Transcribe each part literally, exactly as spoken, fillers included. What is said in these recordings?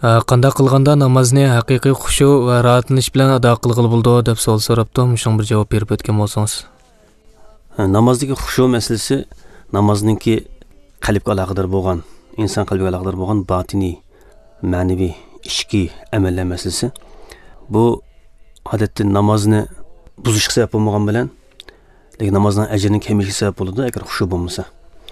Qanday qilganda namozni haqiqiy xushu va rohatlanish bilan ado qilg'ili bo'ldi deb savol so'rabdi. Shunga bir javob berib o'tgan bo'lsangiz. Namozdagi xushu masalasi namozningki qalbga aloqador bo'lgan, inson qalbiga aloqador bo'lgan botiniy, ma'naviy, ichki amallar masalasi. Bu odatda namozni buzishga sabab bo'lmagan bilan, lekin namozning ajrining kamayishiga sabab bo'ladi agar xushu bo'lmasa.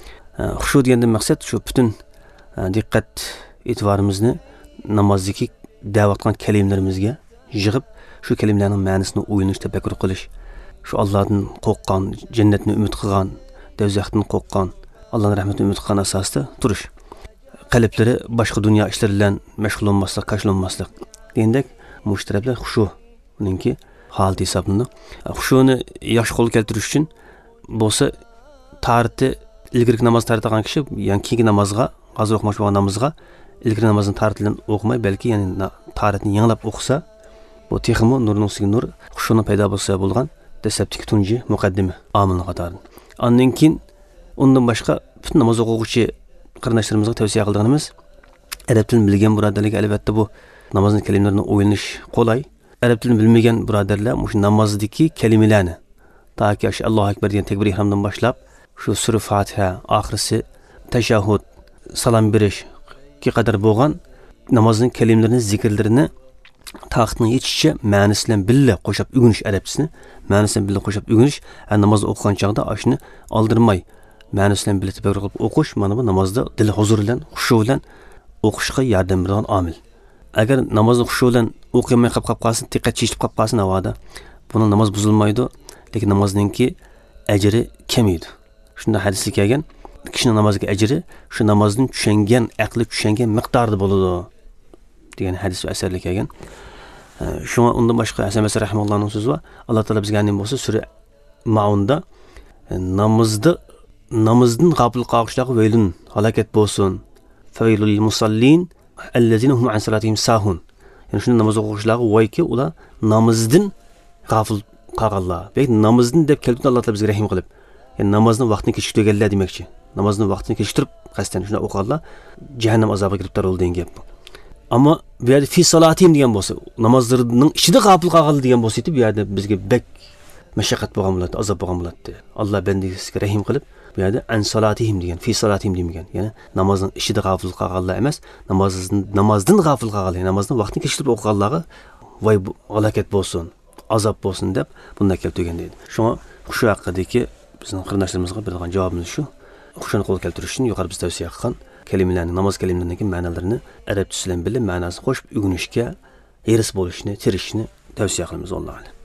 Xushu degandan maqsad shu butun diqqat e'tiborimizni namozdagi da'vatgan kalimlarimizga yig'ib, shu kalimalarning ma'nosini o'ylash, tafakkur qilish, shu Allohdan qo'rqqan, jannatni umid qilgan, do'zaxdan qo'rqqan, Allohning rahmatini umid qilgan asosda turish. Qalblari boshqa dunyo ishlari bilan mashg'ul bo'lmaslik, qashlanmaslik. Degandek, mushtarablar xushu uningki holati hisoblanadi. Xushuni yaxshi qo'l keltirish uchun bo'lsa tarixda ilgirki namoz tarixlagan kishi, ya'ni keyingi namozga, hozir o'qimoqchi bo'lgan namozga ilgirki namozni tarixdan o'qimay, balki ya'ni tarixni yanglab o'qisa, bu texmo nurning ustiga nur, xushuni paydo bo'lsa bo'lgan dastlabki tunji muqaddima omilni qatori. Ondan keyin undan boshqa butun namoz o'quvchi qarindoshlarimizga tavsiya qilganimiz, arab tilini bilgan birodarlarga albatta bu namozning kalimalarini o'ylanish qolay. Arab tilini bilmagan birodarlar shu namozdagi kalimalarni toki shu Allohu akbar degan takbir ihromdan boshlab shu sura Fatiha oxirisi tashahhud salom berishga qadar bo'lgan namozning kalimalarini, zikrlarini taqtning yechicha ma'nosi bilan birga qo'shib o'rganish arabchasini, ma'nosi bilan birga qo'shib o'rganish, namoz o'qigan chog'da ashni oldirmay ma'nosi bilan birga tafakkur qilib o'qish, mana bu namozda dil huzur bilan, xushu bilan o'qishga yordam beradigan omil. Agar namozni xushu bilan o'qimay qolib qolsin, diqqat chechib qolib qolsin havoda, buning namoz buzilmaydi, lekin namozningki ajri kamaydi. Shunda hadisda kelgan, kishining namoziga ajri shu namozning tushungan, aqli tushungan miqdorda bo'ladi degan hadis va asarlar kelgan. Shunga undan boshqa Hasan Basri rahimahullohning so'zi va Alloh taolo bizga anim bo'lsa sura Maunda namozda namozdan g'afil qolishlarga vaylun halokat bo'lsin. Fawailul musallin allazina hum an salatihim sahun. Ya'ni shunda namoz o'quvchilarga voyki ular namozdan g'afil qolganlar. Bek namozdan deb keldi Alloh taolo bizga rahim qilib. Ya'ni namozni vaqtini kechiktirganlar demoqchi. Namozni vaqtini kechiktirib qasdan shunda o'qganlar jahannam azobiga giribtor bo'ldi degan gap bu. Ammo bu yerda fi salatihim degan bo'lsa, namozlarining ichida g'afil qolgan degan bo'lsa, bu yerda bizga bek mashaqqat bo'lgan bo'ladi, azob bo'lgan bo'ladi. Alloh bandasiga rahim qilib, bu yerda an salatihim degan, fi salatihim demagan. Ya'ni namozning ichida g'afil qolganlar emas, namozdan namozdan g'afil qolganlar, namozni vaqtini kechiktirib o'qiganlarga voy halokat bo'lsin, azob bo'lsin deb bunday keltirgan deydi. Shunga xushu haqidagi bizning qarindoshlarimizga beradigan javobimiz shu. Xushuni qo'l keltirish uchun yuqori biz tavsiya qilgan kalimalarni, namoz kalimalarining ma'nolarini arab tili bilan birga ma'nosini qo'shib o'rganishga, eris bo'lishni, tirishishni tavsiya qilamiz Allohga.